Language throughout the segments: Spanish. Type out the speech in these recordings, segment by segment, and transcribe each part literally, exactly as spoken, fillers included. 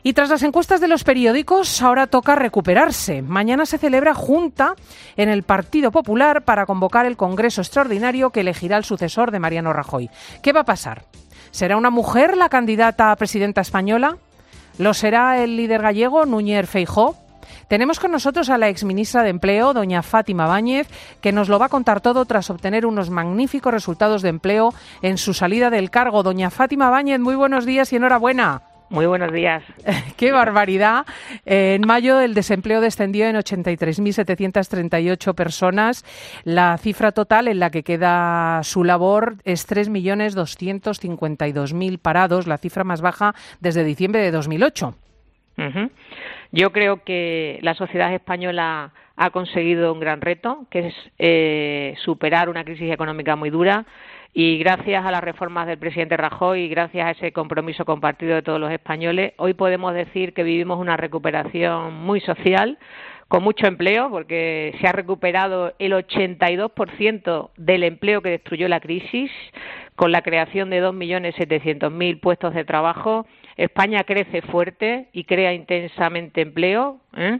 Y tras las encuestas de los periódicos, ahora toca recuperarse. Mañana se celebra junta en el Partido Popular para convocar el Congreso Extraordinario que elegirá el sucesor de Mariano Rajoy. ¿Qué va a pasar? ¿Será una mujer la candidata a presidenta española? ¿Lo será el líder gallego, Núñez Feijóo? Tenemos con nosotros a la exministra de Empleo, doña Fátima Báñez, que nos lo va a contar todo tras obtener unos magníficos resultados de empleo en su salida del cargo. Doña Fátima Báñez, muy buenos días y enhorabuena. Muy buenos días. ¡Qué barbaridad! Eh, en mayo el desempleo descendió en ochenta y tres mil setecientas treinta y ocho personas. La cifra total en la que queda su labor es tres millones doscientos cincuenta y dos mil parados, la cifra más baja desde diciembre de dos mil ocho. Uh-huh. Yo creo que la sociedad española ha conseguido un gran reto, que es eh, superar una crisis económica muy dura. Y gracias a las reformas del presidente Rajoy y gracias a ese compromiso compartido de todos los españoles, hoy podemos decir que vivimos una recuperación muy social, con mucho empleo, porque se ha recuperado el ochenta y dos por ciento del empleo que destruyó la crisis, con la creación de dos millones setecientos mil puestos de trabajo. España crece fuerte y crea intensamente empleo, ¿eh?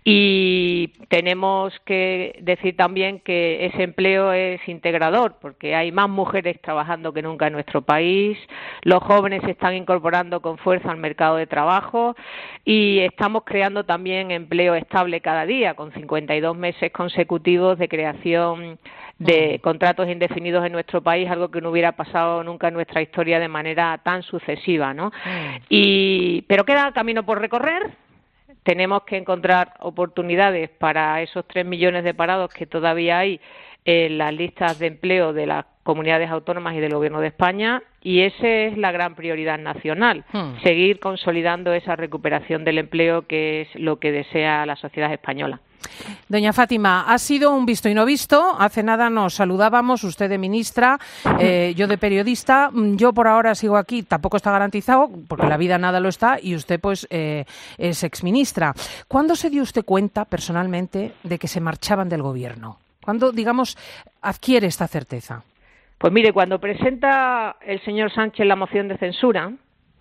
Y tenemos que decir también que ese empleo es integrador, porque hay más mujeres trabajando que nunca en nuestro país, los jóvenes se están incorporando con fuerza al mercado de trabajo y estamos creando también empleo estable cada día, con cincuenta y dos meses consecutivos de creación de contratos indefinidos en nuestro país, algo que no hubiera pasado nunca en nuestra historia de manera tan sucesiva, ¿no? Y pero queda camino por recorrer. Tenemos que encontrar oportunidades para esos tres millones de parados que todavía hay en las listas de empleo de las comunidades autónomas y del Gobierno de España, y esa es la gran prioridad nacional, hmm. seguir consolidando esa recuperación del empleo, que es lo que desea la sociedad española. Doña Fátima, ha sido un visto y no visto. Hace nada nos saludábamos, usted de ministra, eh, yo de periodista. Yo por ahora sigo aquí, tampoco está garantizado, porque la vida nada lo está, y usted pues eh, es exministra. ¿Cuándo se dio usted cuenta personalmente de que se marchaban del Gobierno? ¿Cuándo, digamos, adquiere esta certeza? Pues mire, cuando presenta el señor Sánchez la moción de censura,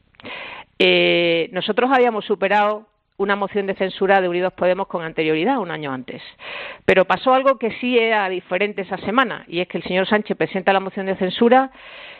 eh, nosotros habíamos superado una moción de censura de Unidos Podemos con anterioridad, un año antes. Pero pasó algo que sí era diferente esa semana, y es que el señor Sánchez presenta la moción de censura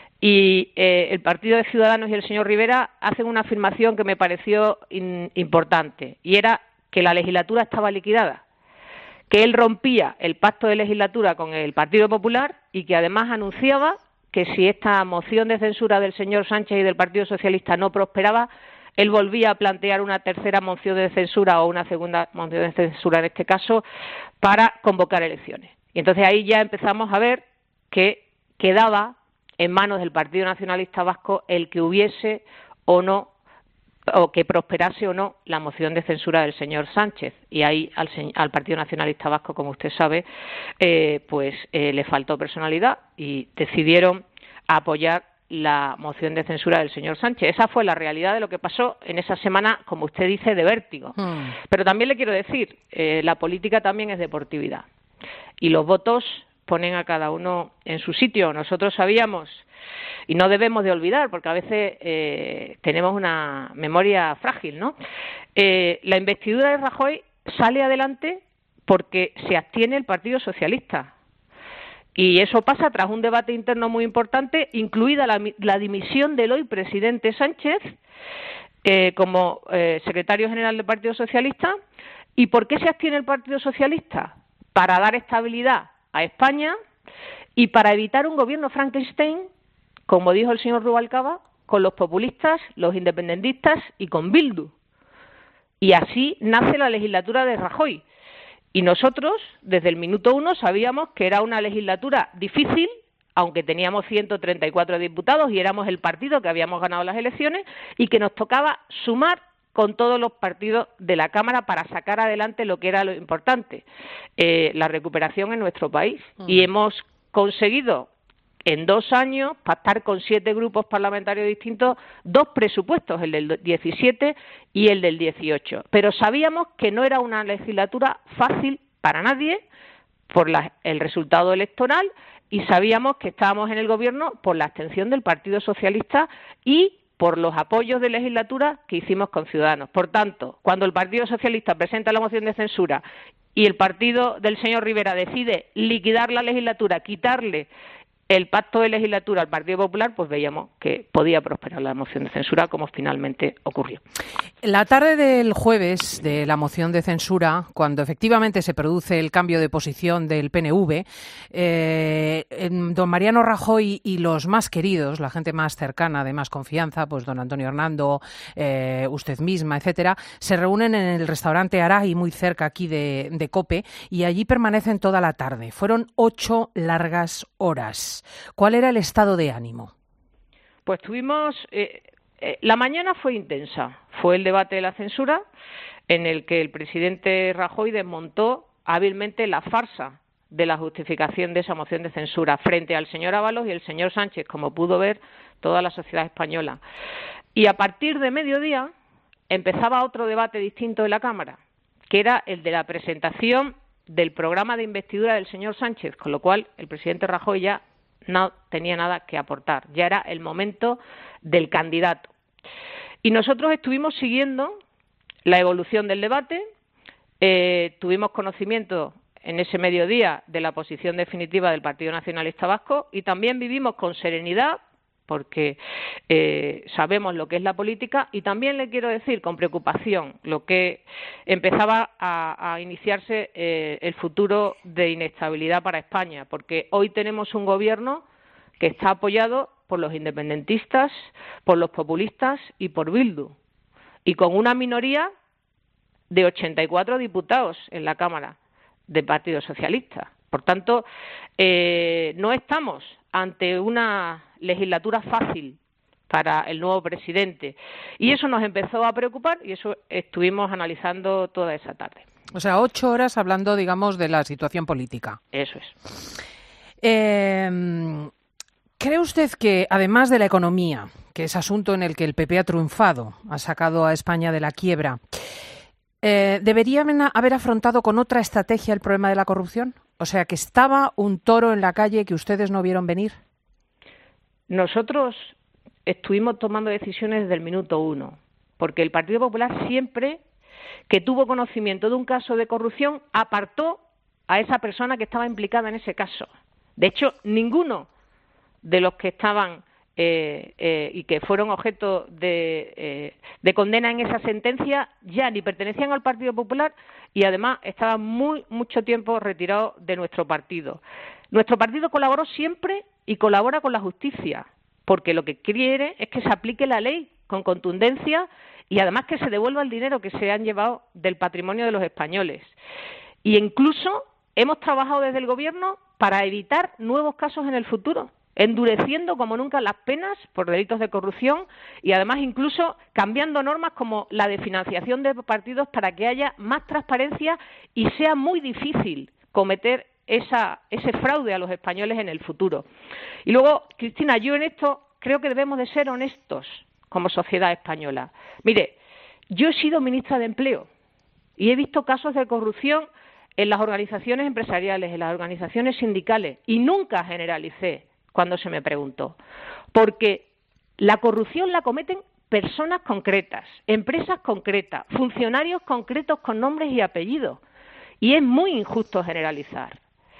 y eh, el Partido de Ciudadanos y el señor Rivera hacen una afirmación que me pareció in, importante, y era que la legislatura estaba liquidada, que él rompía el pacto de legislatura con el Partido Popular y que además anunciaba que si esta moción de censura del señor Sánchez y del Partido Socialista no prosperaba, él volvía a plantear una tercera moción de censura o una segunda moción de censura en este caso para convocar elecciones. Y entonces ahí ya empezamos a ver que quedaba en manos del Partido Nacionalista Vasco el que hubiese o no, o que prosperase o no la moción de censura del señor Sánchez. Y ahí al, al Partido Nacionalista Vasco, como usted sabe, eh, pues eh, le faltó personalidad y decidieron apoyar la moción de censura del señor Sánchez. Esa fue la realidad de lo que pasó en esa semana, como usted dice, de vértigo. Hmm. Pero también le quiero decir, eh, la política también es deportividad y los votos ponen a cada uno en su sitio. Nosotros sabíamos, y no debemos de olvidar, porque a veces eh, tenemos una memoria frágil, ¿no? Eh, la investidura de Rajoy sale adelante porque se abstiene el Partido Socialista. Y eso pasa tras un debate interno muy importante, incluida la, la dimisión del hoy presidente Sánchez eh, como eh, secretario general del Partido Socialista. ¿Y por qué se abstiene el Partido Socialista? Para dar estabilidad a España y para evitar un gobierno Frankenstein, como dijo el señor Rubalcaba, con los populistas, los independentistas y con Bildu. Y así nace la legislatura de Rajoy. Y nosotros, desde el minuto uno, sabíamos que era una legislatura difícil, aunque teníamos ciento treinta y cuatro diputados y éramos el partido que habíamos ganado las elecciones, y que nos tocaba sumar con todos los partidos de la Cámara para sacar adelante lo que era lo importante, eh, la recuperación en nuestro país. Uh-huh. Y hemos conseguido en dos años pactar con siete grupos parlamentarios distintos dos presupuestos, el del diecisiete y el del dieciocho. Pero sabíamos que no era una legislatura fácil para nadie por la, el resultado electoral, y sabíamos que estábamos en el gobierno por la abstención del Partido Socialista y por los apoyos de legislatura que hicimos con Ciudadanos. Por tanto, cuando el Partido Socialista presenta la moción de censura y el partido del señor Rivera decide liquidar la legislatura, quitarle el pacto de legislatura al Partido Popular, pues veíamos que podía prosperar la moción de censura, como finalmente ocurrió. La tarde del jueves de la moción de censura, cuando efectivamente se produce el cambio de posición del P N V, eh, don Mariano Rajoy y los más queridos, la gente más cercana, de más confianza, pues don Antonio Hernando, eh, usted misma, etcétera, se reúnen en el restaurante Aray, muy cerca aquí de, de COPE, y allí permanecen toda la tarde. Fueron ocho largas horas. ¿Cuál era el estado de ánimo? Pues tuvimos... Eh, eh, la mañana fue intensa. Fue el debate de la censura, en el que el presidente Rajoy desmontó hábilmente la farsa de la justificación de esa moción de censura frente al señor Ábalos y el señor Sánchez, como pudo ver toda la sociedad española. Y a partir de mediodía empezaba otro debate distinto en la Cámara, que era el de la presentación del programa de investidura del señor Sánchez, con lo cual el presidente Rajoy ya no tenía nada que aportar, ya era el momento del candidato. Y nosotros estuvimos siguiendo la evolución del debate, eh, tuvimos conocimiento en ese mediodía de la posición definitiva del Partido Nacionalista Vasco y también vivimos con serenidad, porque eh, sabemos lo que es la política, y también le quiero decir con preocupación lo que empezaba a, a iniciarse eh, el futuro de inestabilidad para España, porque hoy tenemos un gobierno que está apoyado por los independentistas, por los populistas y por Bildu, y con una minoría de ochenta y cuatro diputados en la Cámara del Partido Socialista. Por tanto, eh, no estamos ante una legislatura fácil para el nuevo presidente. Y eso nos empezó a preocupar y eso estuvimos analizando toda esa tarde. O sea, ocho horas hablando, digamos, de la situación política. Eso es. Eh, ¿Cree usted que, además de la economía, que es asunto en el que el P P ha triunfado, ha sacado a España de la quiebra, eh, deberían haber afrontado con otra estrategia el problema de la corrupción? O sea, que estaba un toro en la calle que ustedes no vieron venir. Nosotros estuvimos tomando decisiones desde el minuto uno, porque el Partido Popular siempre que tuvo conocimiento de un caso de corrupción apartó a esa persona que estaba implicada en ese caso. De hecho, ninguno de los que estaban eh, eh, y que fueron objeto de, eh, de condena en esa sentencia ya ni pertenecían al Partido Popular y además estaban muy mucho tiempo retirados de nuestro partido. Nuestro partido colaboró siempre y colabora con la justicia, porque lo que quiere es que se aplique la ley con contundencia y además que se devuelva el dinero que se han llevado del patrimonio de los españoles. Y incluso hemos trabajado desde el Gobierno para evitar nuevos casos en el futuro, endureciendo como nunca las penas por delitos de corrupción y además incluso cambiando normas como la de financiación de partidos para que haya más transparencia y sea muy difícil cometer esa, ese fraude a los españoles en el futuro. Y luego, Cristina, yo en esto creo que debemos de ser honestos como sociedad española. Mire, yo he sido ministra de Empleo y he visto casos de corrupción en las organizaciones empresariales, en las organizaciones sindicales y nunca generalicé cuando se me preguntó, porque la corrupción la cometen personas concretas, empresas concretas, funcionarios concretos con nombres y apellidos, y es muy injusto generalizar.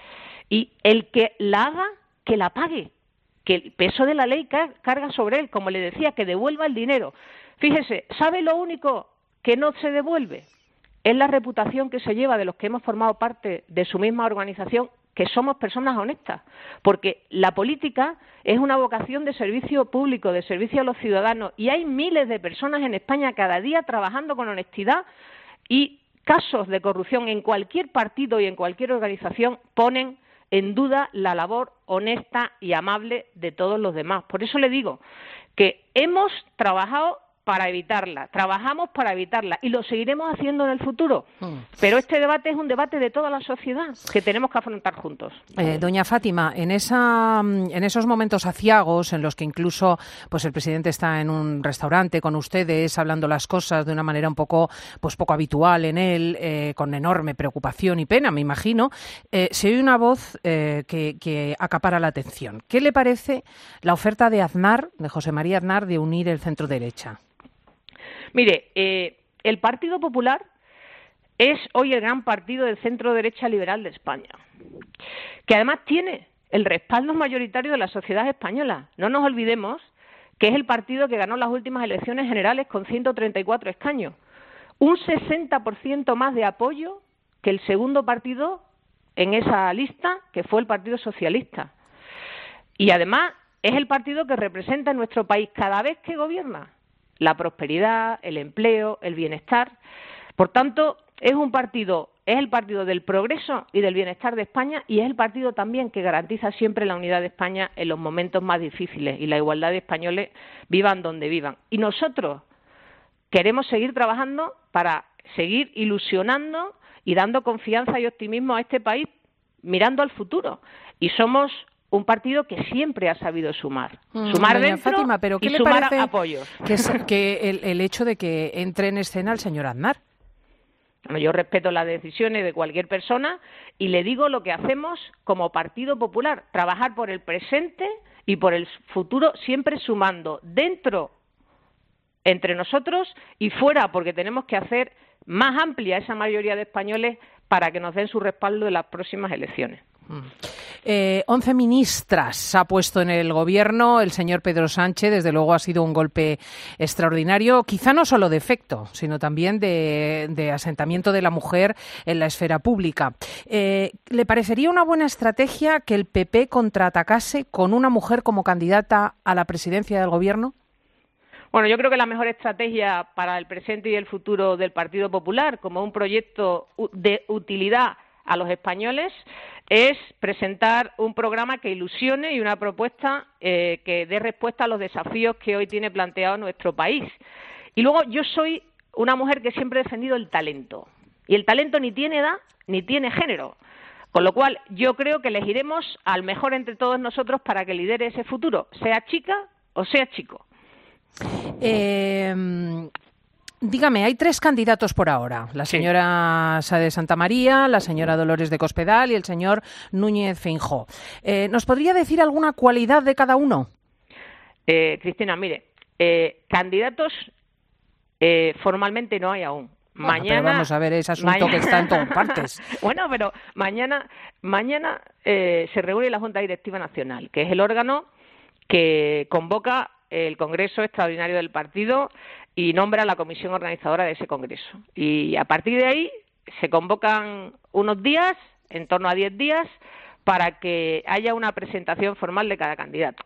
Y el que la haga, que la pague, que el peso de la ley carga sobre él, como le decía, que devuelva el dinero. Fíjese, ¿sabe lo único que no se devuelve? Es la reputación que se lleva de los que hemos formado parte de su misma organización, que somos personas honestas, porque la política es una vocación de servicio público, de servicio a los ciudadanos, y hay miles de personas en España cada día trabajando con honestidad, y casos de corrupción en cualquier partido y en cualquier organización ponen en duda la labor honesta y amable de todos los demás. Por eso le digo que hemos trabajado para evitarla, trabajamos para evitarla y lo seguiremos haciendo en el futuro. Mm. Pero este debate es un debate de toda la sociedad que tenemos que afrontar juntos. Eh, doña Fátima, en esa, en esos momentos aciagos en los que incluso pues el presidente está en un restaurante con ustedes hablando las cosas de una manera un poco pues poco habitual en él, eh, con enorme preocupación y pena, me imagino, eh, se oye una voz eh, que, que acapara la atención. ¿Qué le parece la oferta de Aznar, de José María Aznar, de unir el centro derecha? Mire, eh, el Partido Popular es hoy el gran partido del centro derecha liberal de España, que además tiene el respaldo mayoritario de la sociedad española. No nos olvidemos que es el partido que ganó las últimas elecciones generales con ciento treinta y cuatro escaños, un sesenta por ciento más de apoyo que el segundo partido en esa lista, que fue el Partido Socialista. Y además es el partido que representa en nuestro país cada vez que gobierna la prosperidad, el empleo, el bienestar. Por tanto, es un partido, es el partido del progreso y del bienestar de España y es el partido también que garantiza siempre la unidad de España en los momentos más difíciles y la igualdad de españoles vivan donde vivan. Y nosotros queremos seguir trabajando para seguir ilusionando y dando confianza y optimismo a este país mirando al futuro. Y somos un partido que siempre ha sabido sumar, mm, sumar Doña dentro Fátima, pero ¿qué y le sumar parece apoyos. Que, es, que el, el hecho de que entre en escena el señor Aznar? Bueno, yo respeto las decisiones de cualquier persona y le digo lo que hacemos como Partido Popular, trabajar por el presente y por el futuro, siempre sumando dentro entre nosotros y fuera, porque tenemos que hacer más amplia esa mayoría de españoles para que nos den su respaldo en las próximas elecciones. Eh, once ministras ha puesto en el gobierno el señor Pedro Sánchez. Desde luego ha sido un golpe extraordinario, quizá no solo de efecto, sino también de, de asentamiento de la mujer en la esfera pública. Eh, ¿Le parecería una buena estrategia que el P P contraatacase con una mujer como candidata a la presidencia del gobierno? Bueno, yo creo que la mejor estrategia para el presente y el futuro del Partido Popular, como un proyecto de utilidad a los españoles, es presentar un programa que ilusione y una propuesta eh, que dé respuesta a los desafíos que hoy tiene planteado nuestro país. Y luego, yo soy una mujer que siempre he defendido el talento. Y el talento ni tiene edad ni tiene género. Con lo cual, yo creo que elegiremos al mejor entre todos nosotros para que lidere ese futuro, sea chica o sea chico. Eh... Dígame, hay tres candidatos por ahora, la señora sí. Sá de Santamaría, la señora Dolores de Cospedal y el señor Núñez Feijóo. Eh, ¿Nos podría decir alguna cualidad de cada uno? Eh, Cristina, mire, eh, candidatos eh, formalmente no hay aún. Bueno, mañana pero vamos a ver ese asunto mañana, que está en todas partes. Bueno, pero mañana, mañana eh, se reúne la Junta Directiva Nacional, que es el órgano que convoca el Congreso Extraordinario del Partido y nombra la comisión organizadora de ese congreso. Y a partir de ahí se convocan unos días, en torno a diez días, para que haya una presentación formal de cada candidato.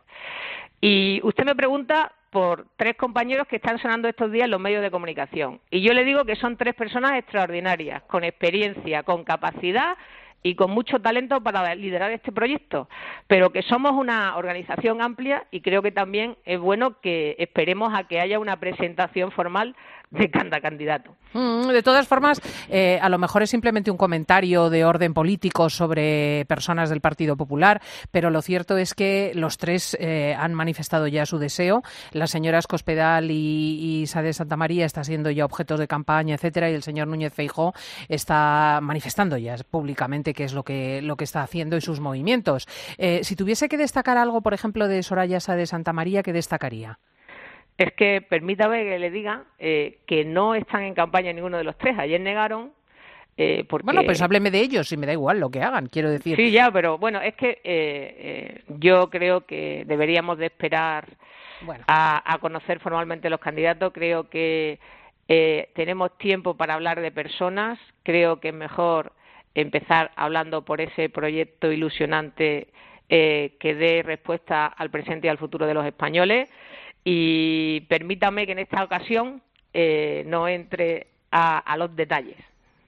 Y usted me pregunta por tres compañeros que están sonando estos días en los medios de comunicación. Y yo le digo que son tres personas extraordinarias, con experiencia, con capacidad y con mucho talento para liderar este proyecto, pero que somos una organización amplia y creo que también es bueno que esperemos a que haya una presentación formal de cada candidato. Mm, de todas formas, eh, a lo mejor es simplemente un comentario de orden político sobre personas del Partido Popular, pero lo cierto es que los tres eh, han manifestado ya su deseo. La señora Cospedal y, y Sá de Santamaría está siendo ya objeto de campaña, etcétera, y el señor Núñez Feijóo está manifestando ya públicamente qué es lo que, lo que está haciendo y sus movimientos. Eh, si tuviese que destacar algo, por ejemplo, de Soraya Sá de Santamaría, ¿qué destacaría? Es que, permítame que le diga eh, que no están en campaña ninguno de los tres. Ayer negaron eh, porque... Bueno, pues hábleme de ellos y me da igual lo que hagan, quiero decir. Sí, ya, pero bueno, es que eh, eh, yo creo que deberíamos de esperar bueno. a, a conocer formalmente los candidatos. Creo que eh, tenemos tiempo para hablar de personas. Creo que es mejor empezar hablando por ese proyecto ilusionante eh, que dé respuesta al presente y al futuro de los españoles. Y permítame que en esta ocasión eh, no entre a, a los detalles.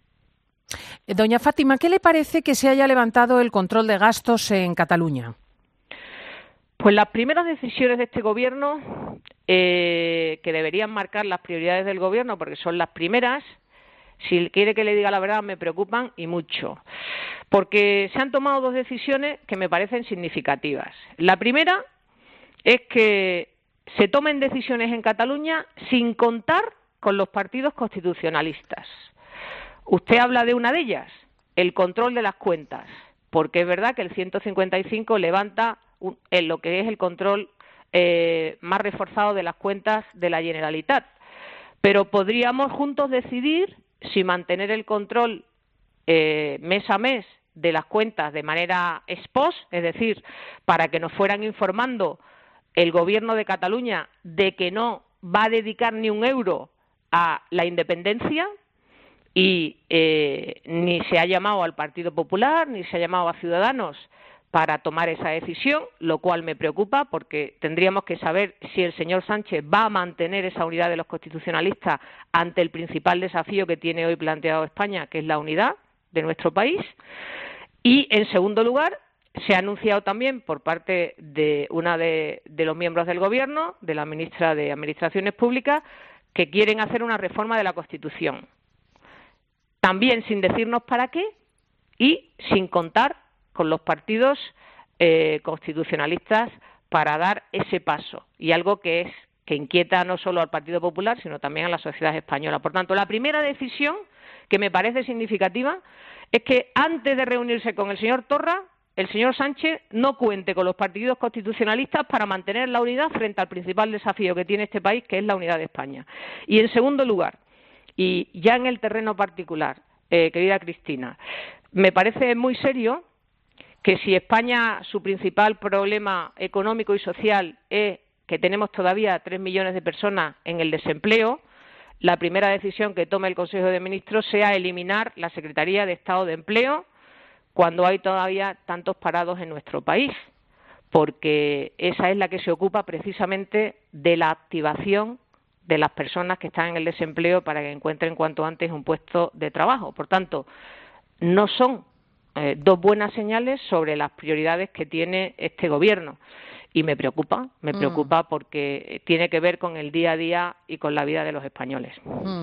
Doña Fátima, ¿qué le parece que se haya levantado el control de gastos en Cataluña? Pues las primeras decisiones de este Gobierno eh, que deberían marcar las prioridades del Gobierno, porque son las primeras. Si quiere que le diga la verdad, me preocupan y mucho, porque se han tomado dos decisiones que me parecen significativas. La primera es que se tomen decisiones en Cataluña sin contar con los partidos constitucionalistas. Usted habla de una de ellas, el control de las cuentas, porque es verdad que el ciento cincuenta y cinco levanta un, en lo que es el control eh, más reforzado de las cuentas de la Generalitat, pero podríamos juntos decidir si mantener el control eh, mes a mes de las cuentas de manera ex post, es decir, para que nos fueran informando el Gobierno de Cataluña de que no va a dedicar ni un euro a la independencia y eh, ni se ha llamado al Partido Popular ni se ha llamado a Ciudadanos para tomar esa decisión, lo cual me preocupa porque tendríamos que saber si el señor Sánchez va a mantener esa unidad de los constitucionalistas ante el principal desafío que tiene hoy planteado España, que es la unidad de nuestro país. Y, en segundo lugar, se ha anunciado también por parte de una de, de los miembros del Gobierno, de la ministra de Administraciones Públicas, que quieren hacer una reforma de la Constitución. También sin decirnos para qué y sin contar con los partidos eh, constitucionalistas para dar ese paso, y algo que es que inquieta no solo al Partido Popular, sino también a la sociedad española. Por tanto, la primera decisión que me parece significativa es que antes de reunirse con el señor Torra, el señor Sánchez no cuente con los partidos constitucionalistas para mantener la unidad frente al principal desafío que tiene este país, que es la unidad de España. Y, en segundo lugar, y ya en el terreno particular, eh, querida Cristina, me parece muy serio que si España, su principal problema económico y social es que tenemos todavía tres millones de personas en el desempleo, la primera decisión que tome el Consejo de Ministros sea eliminar la Secretaría de Estado de Empleo cuando hay todavía tantos parados en nuestro país, porque esa es la que se ocupa precisamente de la activación de las personas que están en el desempleo para que encuentren cuanto antes un puesto de trabajo. Por tanto, no son Eh, dos buenas señales sobre las prioridades que tiene este Gobierno. Y me preocupa, me preocupa mm. porque tiene que ver con el día a día y con la vida de los españoles. Mm.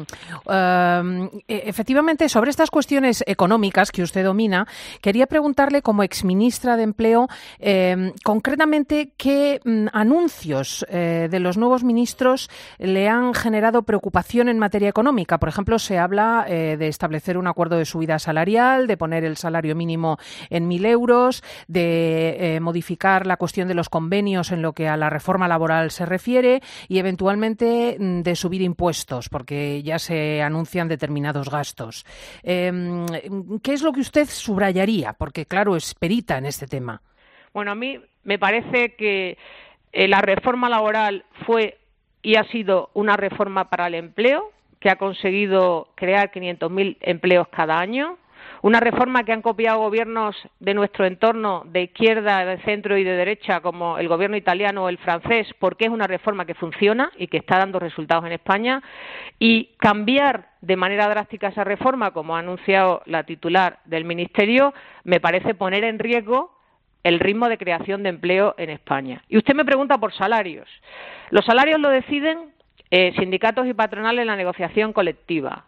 Uh, efectivamente, sobre estas cuestiones económicas que usted domina, quería preguntarle, como exministra de Empleo, eh, concretamente qué mm, anuncios eh, de los nuevos ministros le han generado preocupación en materia económica. Por ejemplo, se habla eh, de establecer un acuerdo de subida salarial, de poner el salario mínimo en mil euros, de eh, modificar la cuestión de los convenios en lo que a la reforma laboral se refiere y eventualmente de subir impuestos, porque ya se anuncian determinados gastos. Eh, ¿Qué es lo que usted subrayaría? Porque, claro, es perita en este tema. Bueno, a mí me parece que eh, la reforma laboral fue y ha sido una reforma para el empleo, que ha conseguido crear quinientos mil empleos cada año. Una reforma que han copiado gobiernos de nuestro entorno, de izquierda, de centro y de derecha, como el gobierno italiano o el francés, porque es una reforma que funciona y que está dando resultados en España. Y cambiar de manera drástica esa reforma, como ha anunciado la titular del Ministerio, me parece poner en riesgo el ritmo de creación de empleo en España. Y usted me pregunta por salarios. Los salarios lo deciden eh, sindicatos y patronales en la negociación colectiva.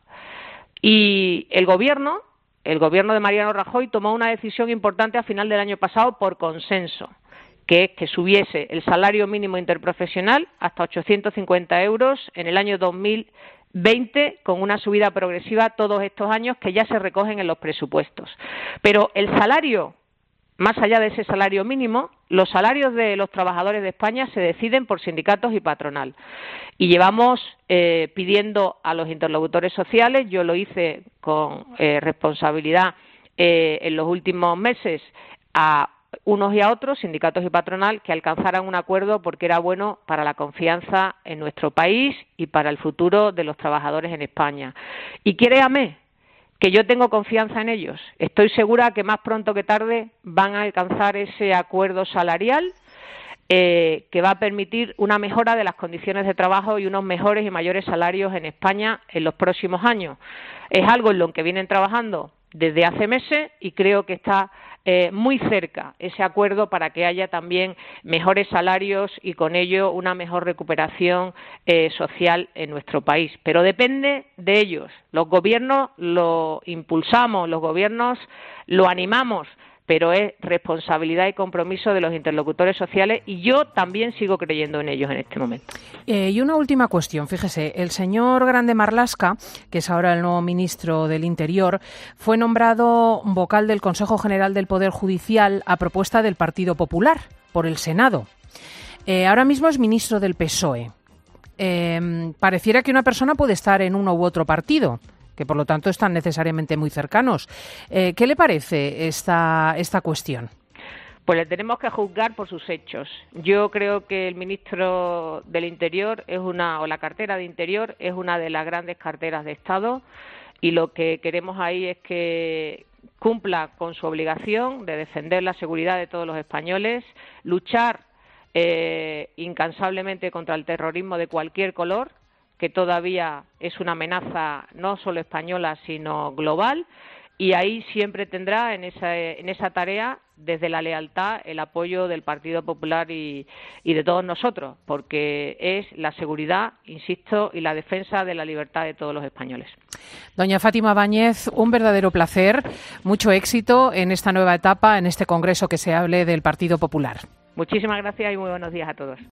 Y el gobierno... El Gobierno de Mariano Rajoy tomó una decisión importante a final del año pasado por consenso, que es que subiese el salario mínimo interprofesional hasta ochocientos cincuenta euros en el año dos mil veinte, con una subida progresiva todos estos años que ya se recogen en los presupuestos. Pero el salario, más allá de ese salario mínimo, los salarios de los trabajadores de España se deciden por sindicatos y patronal. Y llevamos eh, pidiendo a los interlocutores sociales, yo lo hice con eh, responsabilidad eh, en los últimos meses, a unos y a otros, sindicatos y patronal, que alcanzaran un acuerdo porque era bueno para la confianza en nuestro país y para el futuro de los trabajadores en España. Y créame que yo tengo confianza en ellos. Estoy segura que más pronto que tarde van a alcanzar ese acuerdo salarial eh, que va a permitir una mejora de las condiciones de trabajo y unos mejores y mayores salarios en España en los próximos años. Es algo en lo que vienen trabajando desde hace meses y creo que está eh, muy cerca ese acuerdo para que haya también mejores salarios y con ello una mejor recuperación eh, social en nuestro país. Pero depende de ellos. Los gobiernos lo impulsamos, los gobiernos lo animamos, pero es responsabilidad y compromiso de los interlocutores sociales y yo también sigo creyendo en ellos en este momento. Eh, y una última cuestión, fíjese, el señor Grande Marlaska, que es ahora el nuevo ministro del Interior, fue nombrado vocal del Consejo General del Poder Judicial a propuesta del Partido Popular por el Senado. Eh, ahora mismo es ministro del P S O E. Eh, pareciera que una persona puede estar en uno u otro partido, que por lo tanto están necesariamente muy cercanos. Eh, ¿Qué le parece esta, esta cuestión? Pues le tenemos que juzgar por sus hechos. Yo creo que el ministro del Interior es una, o la cartera de Interior es una de las grandes carteras de Estado y lo que queremos ahí es que cumpla con su obligación de defender la seguridad de todos los españoles, luchar eh, incansablemente contra el terrorismo de cualquier color, que todavía es una amenaza no solo española, sino global, y ahí siempre tendrá en esa, en esa tarea, desde la lealtad, el apoyo del Partido Popular y, y de todos nosotros, porque es la seguridad, insisto, y la defensa de la libertad de todos los españoles. Doña Fátima Báñez, un verdadero placer, mucho éxito en esta nueva etapa, en este congreso que se hable del Partido Popular. Muchísimas gracias y muy buenos días a todos.